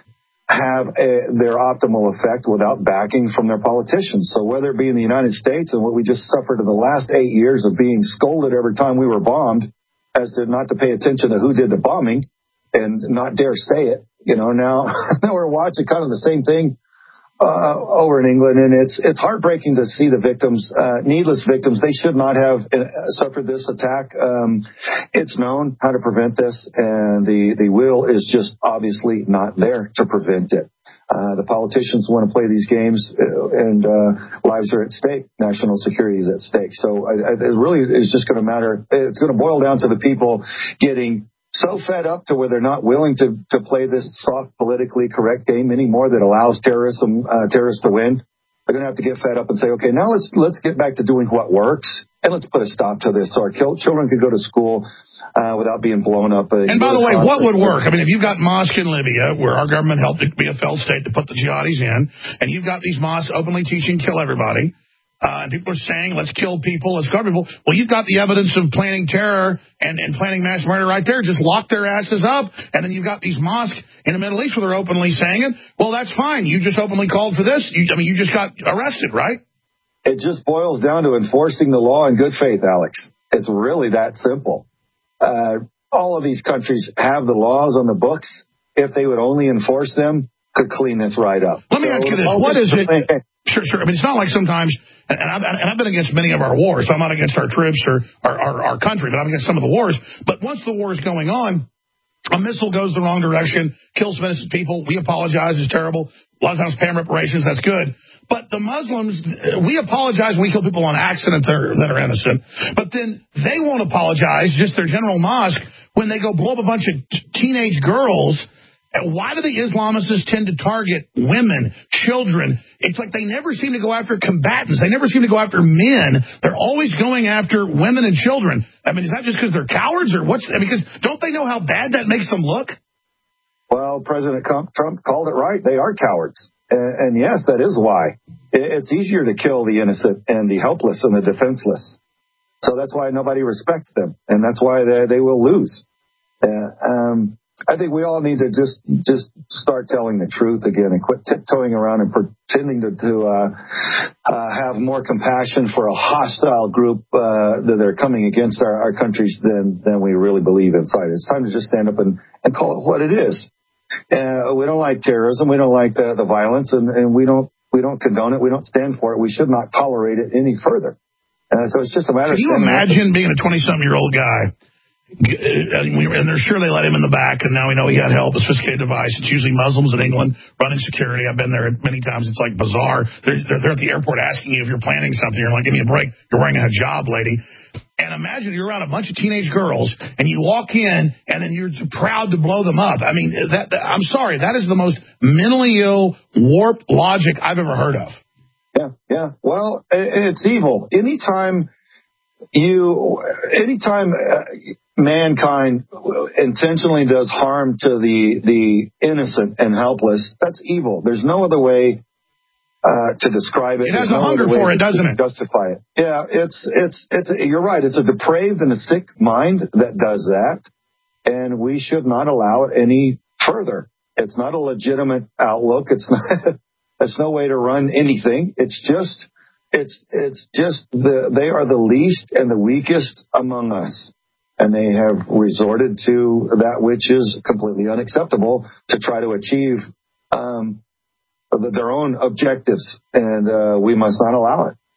have a, their optimal effect without backing from their politicians. So whether it be in the United States and what we just suffered in the last eight years of being scolded every time we were bombed as to not to pay attention to who did the bombing and not dare say it, you know, now, now we're watching kind of the same thing Uh, over in England, and it's it's heartbreaking to see the victims, uh, needless victims. They should not have uh, suffered this attack. Um, it's known how to prevent this, and the, the will is just obviously not there to prevent it. Uh, the politicians want to play these games, uh, and uh, lives are at stake. National security is at stake. So I, I, it really is just going to matter. It's going to boil down to the people getting so fed up to where they're not willing to, to play this soft, politically correct game anymore that allows terrorism, uh, terrorists to win. They're going to have to get fed up and say, okay, now let's let's get back to doing what works, and let's put a stop to this so our children can go to school uh, without being blown up. Uh, and by the way, what would work? I mean, if you've got mosques in Libya, where our government helped it be a failed state to put the jihadis in, and you've got these mosques openly teaching kill everybody, Uh, and people are saying, let's kill people, let's cover people. Well, you've got the evidence of planning terror and, and planning mass murder right there. Just lock their asses up. And then you've got these mosques in the Middle East where they're openly saying it. Well, that's fine. You just openly called for this. You, I mean, you just got arrested, right? It just boils down to enforcing the law in good faith, Alex. It's really that simple. Uh, all of these countries have the laws on the books. If they would only enforce them, could clean this right up. Let me so, ask you this. What is it? Sure, sure. I mean, it's not like sometimes, and I've, and I've been against many of our wars, so I'm not against our troops or our, our, our country, but I'm against some of the wars. But once the war is going on, a missile goes the wrong direction, kills innocent people. We apologize. It's terrible. A lot of times pay reparations. That's good. But the Muslims, we apologize when we kill people on accident that are, that are innocent. But then they won't apologize, just their general mosque, when they go blow up a bunch of t- teenage girls. Why do the Islamists tend to target women, children? It's like they never seem to go after combatants. They never seem to go after men. They're always going after women and children. I mean, is that just because they're cowards or what's that? Because don't they know how bad that makes them look? Well, President Trump called it right. They are cowards. And, and yes, that is why. It's easier to kill the innocent and the helpless and the defenseless. So that's why nobody respects them. And that's why they, they will lose. Uh, um, I think we all need to just just start telling the truth again and quit tiptoeing around and pretending to, to uh, uh, have more compassion for a hostile group uh, that are coming against our, our countries than, than we really believe inside. It's time to just stand up and, and call it what it is. Uh, we don't like terrorism. We don't like the, the violence, and, and we don't we don't condone it. We don't stand for it. We should not tolerate it any further. Uh, so it's just a matter. Can you imagine being a twenty-something-year-old guy? And they're sure they let him in the back, and now we know he had help, a sophisticated device. It's usually Muslims in England running security. I've been there many times. It's like bizarre. They're, they're, they're at the airport asking you if you're planning something. You're like, give me a break. You're wearing a hijab, lady. And imagine you're around a bunch of teenage girls, and you walk in, and then you're proud to blow them up. I mean, that, that I'm sorry. That is the most mentally ill, warped logic I've ever heard of. Yeah, yeah. Well, it's evil. Anytime you, anytime uh, mankind intentionally does harm to the the innocent and helpless, that's evil. There's no other way uh, to describe it. It has There's a no hunger for it, doesn't it? Justify it. Yeah, it's it's it's. You're right. It's a depraved and a sick mind that does that, and we should not allow it any further. It's not a legitimate outlook. It's not. There's no way to run anything. It's just. It's it's just the they are the least and the weakest among us. And they have resorted to that which is completely unacceptable to try to achieve um, their own objectives. And uh, we must not allow it.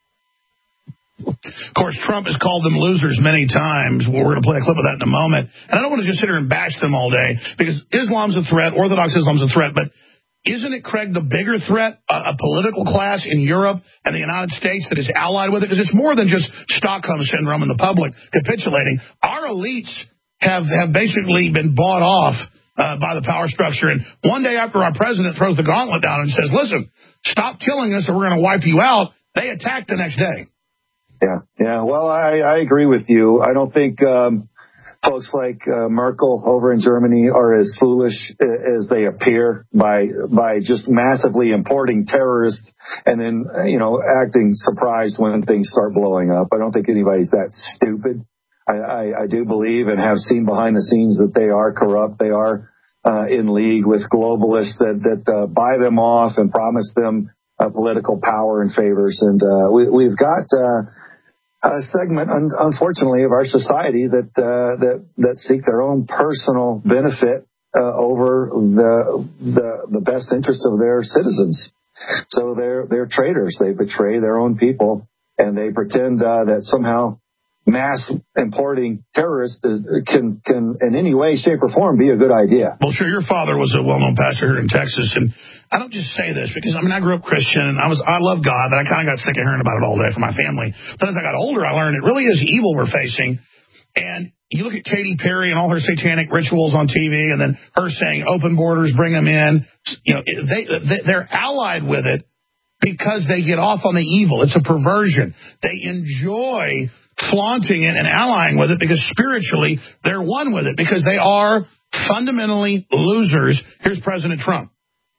Of course, Trump has called them losers many times. We're going to play a clip of that in a moment. And I don't want to just sit here and bash them all day, because Islam's a threat, Orthodox Islam's a threat, but isn't it, Craig, the bigger threat, a, a political class in Europe and the United States that is allied with it? Because it's more than just Stockholm Syndrome and the public capitulating. Our elites have, have basically been bought off uh, by the power structure. And one day after our president throws the gauntlet down and says, listen, stop killing us or we're going to wipe you out, they attack the next day. Yeah, yeah. Well, I, I agree with you. I don't think um, folks like uh, Merkel over in Germany are as foolish as they appear by by just massively importing terrorists and then, you know, acting surprised when things start blowing up. I don't think anybody's that stupid. I, I, I do believe and have seen behind the scenes that they are corrupt. They are uh, in league with globalists that, that uh, buy them off and promise them uh, political power and favors. And uh, we, we've got uh, a segment, un- unfortunately, of our society that uh, that that seek their own personal benefit uh, over the, the the best interest of their citizens. So they're they're traitors. They betray their own people, and they pretend uh, that somehow mass importing terrorists is, can can in any way, shape, or form be a good idea. Well, sure. Your father was a well-known pastor here in Texas, and I don't just say this because I mean I grew up Christian and I was I love God, but I kind of got sick of hearing about it all day from my family. But as I got older, I learned it really is evil we're facing. And you look at Katy Perry and all her satanic rituals on T V, and then her saying open borders, bring them in. You know, they, they they're allied with it because they get off on the evil. It's a perversion. They enjoy flaunting it and allying with it because spiritually they're one with it because they are fundamentally losers. Here's President Trump.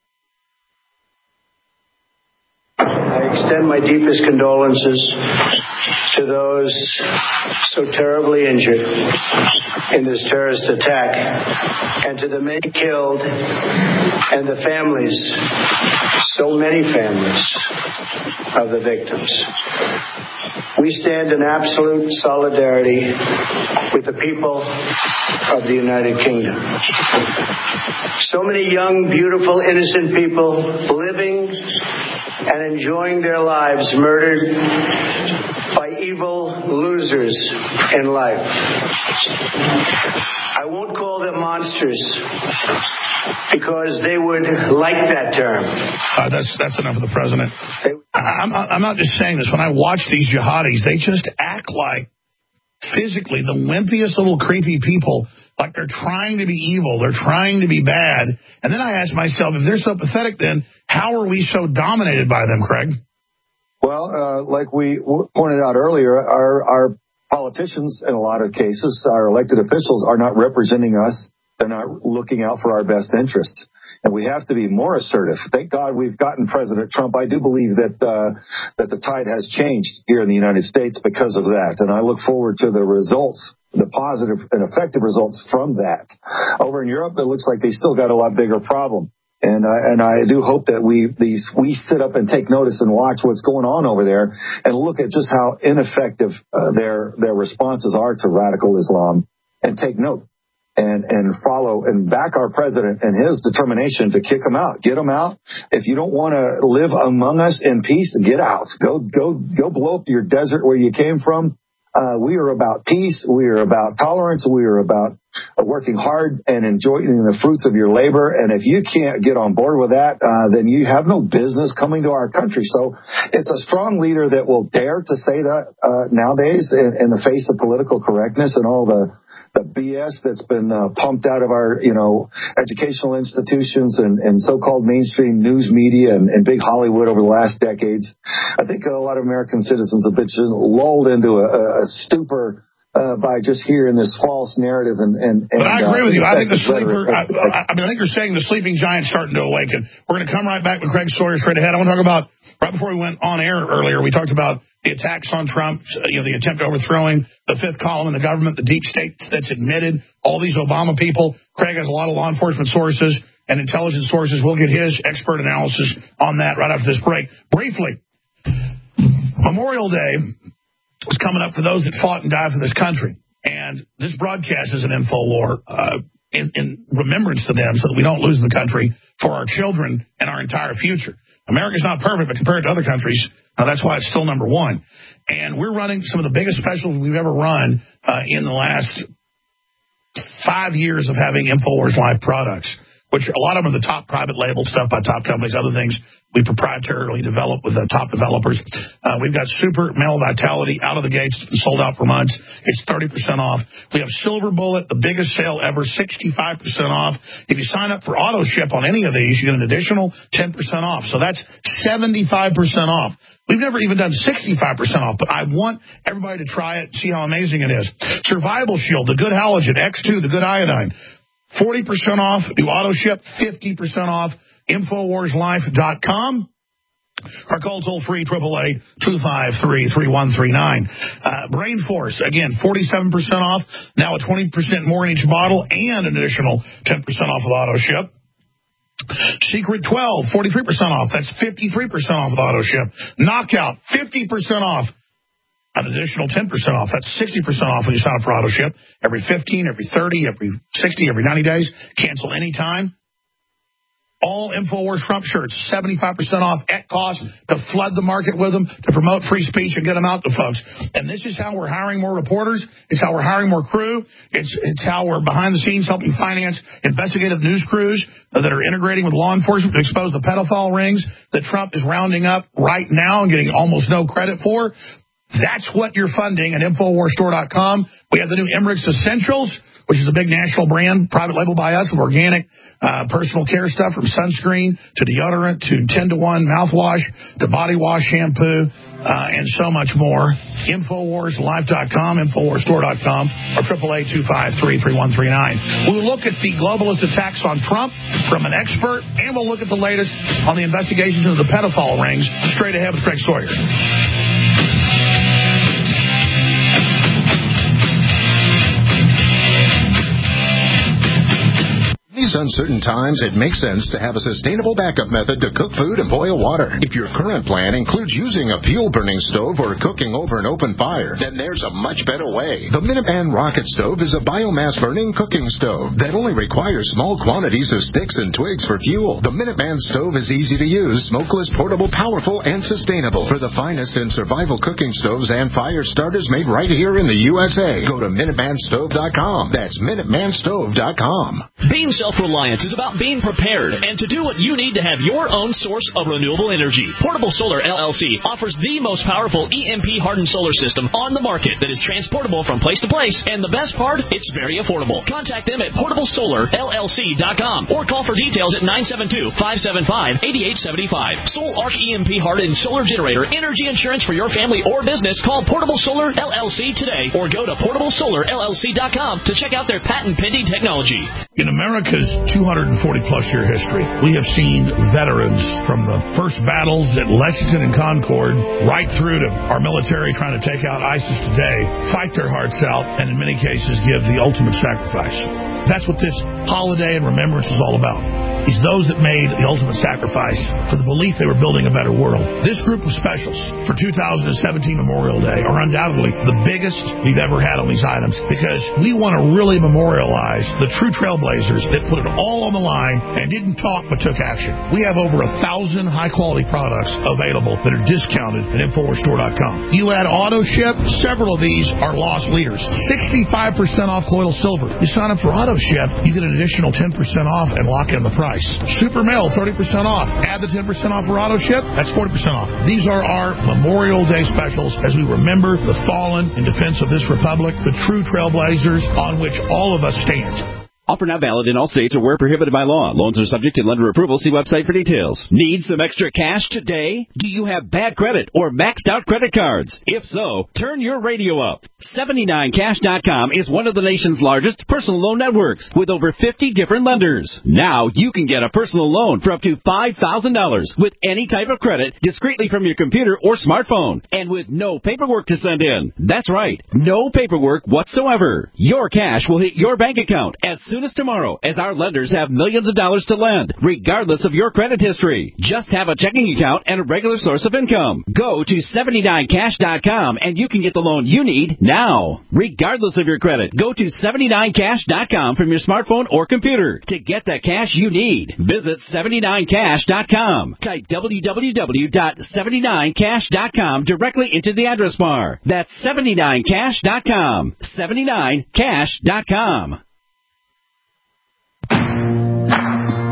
I extend my deepest condolences to those so terribly injured in this terrorist attack and to the many killed and the families, so many families of the victims. We stand in absolute solidarity with the people of the United Kingdom. So many young, beautiful, innocent people living and enjoying their lives murdered by evil losers in life. I won't call them monsters because they would like that term. Uh, that's that's enough of the president. I'm, I'm not just saying this. When I watch these jihadis, they just act like physically the wimpiest little creepy people, like they're trying to be evil, they're trying to be bad. And then I ask myself, if they're so pathetic, then how are we so dominated by them, Craig? Well, uh, like we w- pointed out earlier, our, our politicians, in a lot of cases, our elected officials are not representing us. They're not looking out for our best interests. And we have to be more assertive. Thank God we've gotten President Trump. I do believe that uh, that the tide has changed here in the United States because of that. And I look forward to the results, the positive and effective results from that. Over in Europe, it looks like they still got a lot bigger problem. And I, and I do hope that we these we sit up and take notice and watch what's going on over there and look at just how ineffective uh, their their responses are to radical Islam and take note and and follow and back our president and his determination to kick them out, get them out. If you don't want to live among us in peace, get out. Go go go blow up your desert where you came from. Uh, we are about peace. We are about tolerance. We are about working hard and enjoying the fruits of your labor. And if you can't get on board with that, uh, then you have no business coming to our country. So it's a strong leader that will dare to say that uh, nowadays in, in the face of political correctness and all the the B S that's been uh, pumped out of our, you know, educational institutions and, and so-called mainstream news media and, and big Hollywood over the last decades. I think a lot of American citizens have been lulled into a, a stupor uh, by just hearing this false narrative. And, and, and but I agree uh, with you. I think the sleeper, I, I mean, I think you're saying the sleeping giant's starting to awaken. We're going to come right back with Craig Sawyer straight ahead. I want to talk about, right before we went on air earlier, we talked about the attacks on Trump, you know, the attempt overthrowing the fifth column in the government, the deep state that's admitted all these Obama people. Craig has a lot of law enforcement sources and intelligence sources. We'll get his expert analysis on that right after this break. Briefly, Memorial Day is coming up for those that fought and died for this country. And this broadcast is an InfoWar uh, in, in remembrance to them so that we don't lose the country for our children and our entire future. America's not perfect, but compared to other countries, uh, that's why it's still number one. And we're running some of the biggest specials we've ever run uh, in the last five years of having InfoWars Live products. which a lot of them are the top private label stuff by top companies, other things we proprietarily develop with the top developers. Uh, we've got Super Male Vitality out of the gates, sold out for months. It's thirty percent off. We have Silver Bullet, the biggest sale ever, sixty-five percent off. If you sign up for auto ship on any of these, you get an additional ten percent off. So that's seventy-five percent off. We've never even done sixty-five percent off, but I want everybody to try it and see how amazing it is. Survival Shield, the good halogen, X two, the good iodine, forty percent off. Do auto ship, fifty percent off. Infowars Life dot com. Or call toll free, eight eight eight, two five three, three one three nine. Uh, Brain Force, again, forty-seven percent off. Now a twenty percent more in each bottle and an additional ten percent off with auto ship. Secret twelve, forty-three percent off. That's fifty-three percent off with auto ship. Knockout, fifty percent off. An additional ten percent off. That's sixty percent off when you sign up for auto ship. Every fifteen, every thirty, every sixty, every ninety days. Cancel anytime. All InfoWars Trump shirts, seventy-five percent off at cost to flood the market with them, to promote free speech and get them out to folks. And this is how we're hiring more reporters. It's how we're hiring more crew. It's it's how we're behind the scenes helping finance investigative news crews that are integrating with law enforcement to expose the pedophile rings that Trump is rounding up right now and getting almost no credit for. That's what you're funding at Infowars Store dot com. We have the new Emmerich's Essentials, which is a big national brand, private label by us, of organic uh, personal care stuff, from sunscreen to deodorant to ten to one mouthwash to body wash, shampoo, uh, and so much more. Infowars Life dot com, Infowars Store dot com, or eight eight eight, two five three, three one three nine. We'll look at the globalist attacks on Trump from an expert, and we'll look at the latest on the investigations into the pedophile rings straight ahead with Craig Sawyer. these uncertain times, it makes sense to have a sustainable backup method to cook food and boil water. If your current plan includes using a fuel-burning stove or cooking over an open fire, then there's a much better way. The Minuteman Rocket Stove is a biomass-burning cooking stove that only requires small quantities of sticks and twigs for fuel. The Minuteman Stove is easy to use, smokeless, portable, powerful, and sustainable. For the finest in survival cooking stoves and fire starters made right here in the U S A, go to Minuteman Stove dot com. That's Minuteman Stove dot com. Being self-reliant is about being prepared and to do what you need to have your own source of renewable energy. Portable Solar L L C offers the most powerful E M P-hardened solar system on the market that is transportable from place to place, and the best part, it's very affordable. Contact them at Portable Solar L L C dot com or call for details at nine seven two, five seven five, eight eight seven five. Sol Arc E M P-hardened solar generator energy insurance for your family or business. Call Portable Solar L L C today or go to Portable Solar L L C dot com to check out their patent-pending technology. In America's two hundred forty plus year history, we have seen veterans from the first battles at Lexington and Concord right through to our military trying to take out ISIS today, fight their hearts out, and in many cases give the ultimate sacrifice. That's what this holiday and remembrance is all about. It's those that made the ultimate sacrifice for the belief they were building a better world. This group of specials for two thousand seventeen Memorial Day are undoubtedly the biggest we've ever had on these items, because we want to really memorialize the true trailblazers that put it all on the line and didn't talk but took action. We have over a thousand high-quality products available that are discounted at Infowars Store dot com. You add auto ship, several of these are loss leaders. sixty-five percent off colloidal silver. You sign up for auto ship, you get an additional ten percent off and lock in the price. Super Male, thirty percent off. Add the ten percent off for auto ship, that's forty percent off. These are our Memorial Day specials as we remember the fallen in defense of this republic, the true trailblazers on which all of us stand. Offer not valid in all states or where prohibited by law. Loans are subject to lender approval. See website for details. Need some extra cash today? Do you have bad credit or maxed out credit cards? If so, turn your radio up. seventy-nine cash dot com is one of the nation's largest personal loan networks with over fifty different lenders. Now you can get a personal loan for up to five thousand dollars with any type of credit discreetly from your computer or smartphone and with no paperwork to send in. That's right, no paperwork whatsoever. Your cash will hit your bank account as soon as tomorrow, as our lenders have millions of dollars to lend, regardless of your credit history. Just have a checking account and a regular source of income. Go to seventy-nine cash dot com and you can get the loan you need now. Regardless of your credit, go to seventy-nine cash dot com from your smartphone or computer to get the cash you need. Visit seventy-nine cash dot com. Type w w w dot seventy-nine cash dot com directly into the address bar. That's seventy-nine cash dot com. seventy-nine cash dot com.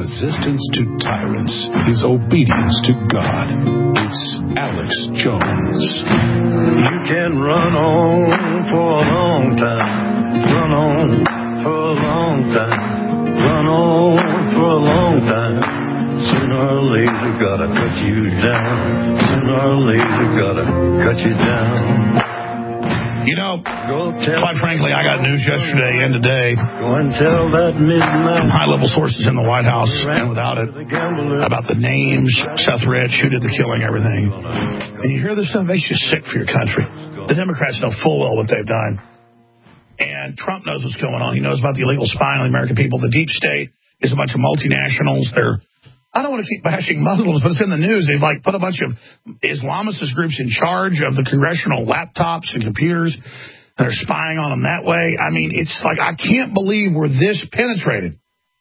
resistance to tyrants is obedience to God. It's Alex Jones. You can run on for a long time. Run on for a long time. Run on for a long time. Sooner or later, gotta cut you down. Sooner or later, gotta cut you down. You know, quite frankly, I got news yesterday and today from high-level sources in the White House and without it about the names, Seth Rich, who did the killing, everything. And you hear this stuff, it makes you sick for your country. The Democrats know full well what they've done. And Trump knows what's going on. He knows about the illegal spying on the American people. The deep state is a bunch of multinationals. They're I don't want to keep bashing Muslims, but it's in the news. They've like put a bunch of Islamist groups in charge of the congressional laptops and computers. They're spying on them that way. I mean, it's like I can't believe we're this penetrated.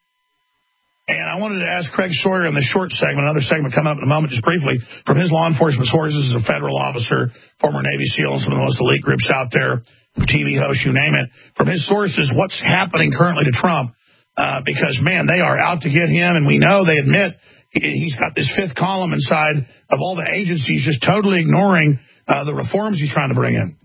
And I wanted to ask Craig Sawyer in the short segment, another segment coming up in a moment, just briefly, from his law enforcement sources as a federal officer, former Navy SEAL, and some of the most elite groups out there, T V hosts, you name it. From his sources, what's happening currently to Trump? Uh, because, man, they are out to get him, and we know they admit he's got this fifth column inside of all the agencies just totally ignoring uh, the reforms he's trying to bring in.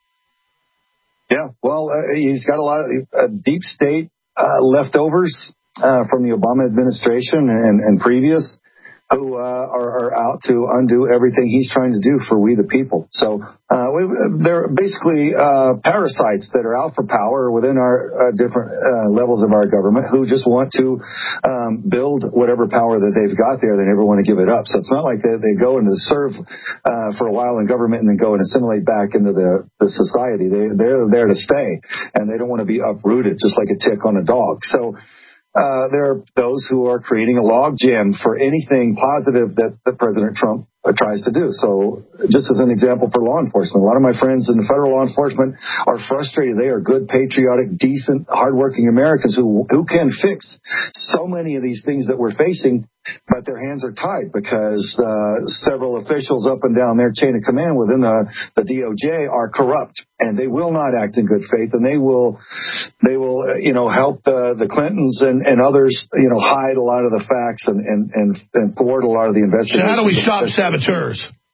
Yeah, well, uh, he's got a lot of uh, deep state uh, leftovers uh, from the Obama administration and, and previous who uh, are, are out to undo everything he's trying to do for we the people. So uh, we, they're basically uh, parasites that are out for power within our uh, different uh, levels of our government who just want to um, build whatever power that they've got there. They never want to give it up. So it's not like they, they go into serve uh, for a while in government and then go and assimilate back into the, the society. They, they're there to stay, and they don't want to be uprooted just like a tick on a dog. So Uh, there are those who are creating a logjam for anything positive that, that President Trump uh, tries to do. So just as an example for law enforcement, a lot of my friends in the federal law enforcement are frustrated. They are good, patriotic, decent, hardworking Americans who, who can fix so many of these things that we're facing, but their hands are tied because uh, several officials up and down their chain of command within the, the D O J are corrupt, and they will not act in good faith, and they will, they will, uh, you know, help the, the Clintons and, and others, you know, hide a lot of the facts and, and, and, and thwart a lot of the investigations. So how do we stop saboteurs?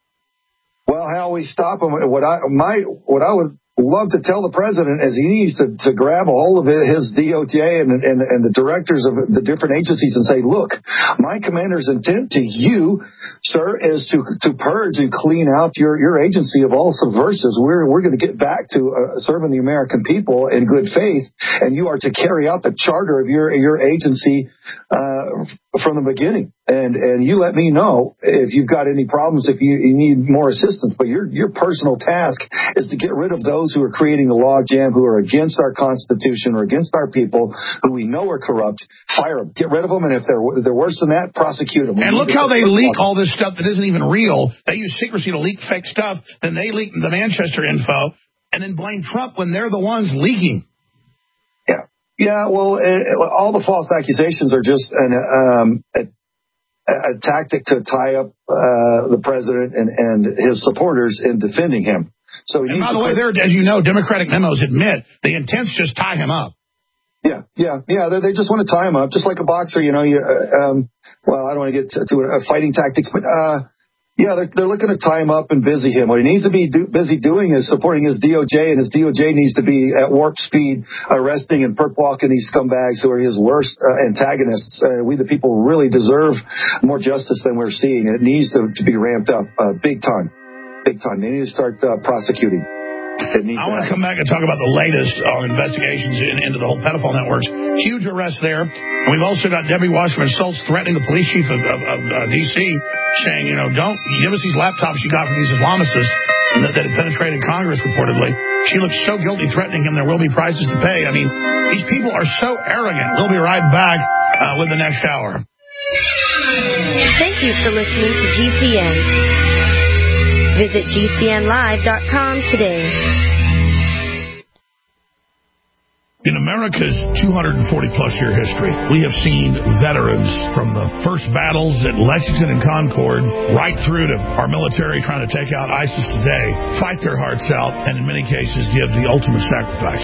Well, how we stop them? What I my what I would love to tell the president is he needs to, to grab a hold of his D O J and, and, and the directors of the different agencies and say, look, my commander's intent to you, sir, is to to purge and clean out your, your agency of all subversives. We're we're going to get back to uh, serving the American people in good faith, and you are to carry out the charter of your your agency uh, from the beginning. And and you let me know if you've got any problems, if you, you need more assistance. But your your personal task is to get rid of those who are creating the logjam, who are against our Constitution or against our people, who we know are corrupt. Fire them, get rid of them, and if they're if they're worse than that, prosecute them. And look how they leak all this stuff that isn't even real. They use secrecy to leak fake stuff. Then they leak the Manchester info, and then blame Trump when they're the ones leaking. Yeah, yeah. Well, it, all the false accusations are just an um. A, a tactic to tie up uh, the president and, and his supporters in defending him. So, he and by the way, there, as you know, Democratic memos admit the intent's just tie him up. Yeah, yeah, yeah. They, they just want to tie him up, just like a boxer. You know, you, uh, um, well, I don't want to get to, to uh, fighting tactics, but uh, yeah, they're, they're looking to tie him up and busy him. What he needs to be do, busy doing is supporting his D O J, and his D O J needs to be at warp speed arresting and perp walking these scumbags who are his worst uh, antagonists. Uh, we the people really deserve more justice than we're seeing. It needs to, to be ramped up uh, big time, big time. They need to start uh, prosecuting. I want to come back and talk about the latest uh, investigations in, into the whole pedophile networks. Huge arrest there. And we've also got Debbie Wasserman Schultz threatening the police chief of, of, of uh, D C, saying, you know, don't give us these laptops you got from these Islamicists that, that had penetrated Congress, reportedly. She looks so guilty, threatening him there will be prices to pay. I mean, these people are so arrogant. We'll be right back uh, with the next hour. Thank you for listening to G C N. Visit G C N live dot com today. In America's two hundred forty plus year history, we have seen veterans from the first battles at Lexington and Concord right through to our military trying to take out ISIS today, fight their hearts out, and in many cases give the ultimate sacrifice.